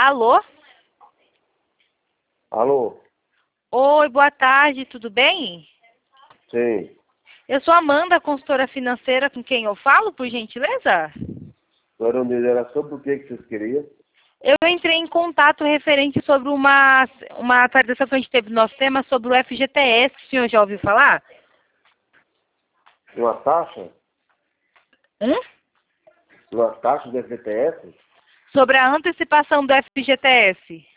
Alô? Alô? Oi, boa tarde, tudo bem? Sim. Eu sou Amanda, consultora financeira, com quem eu falo, por gentileza? Agora, era sobre o que vocês queriam? Eu entrei em contato referente sobre uma atualização que a gente teve no nosso tema sobre o FGTS, o senhor já ouviu falar? Uma taxa? Hum? Uma taxa do FGTS? Sobre a antecipação do FGTS.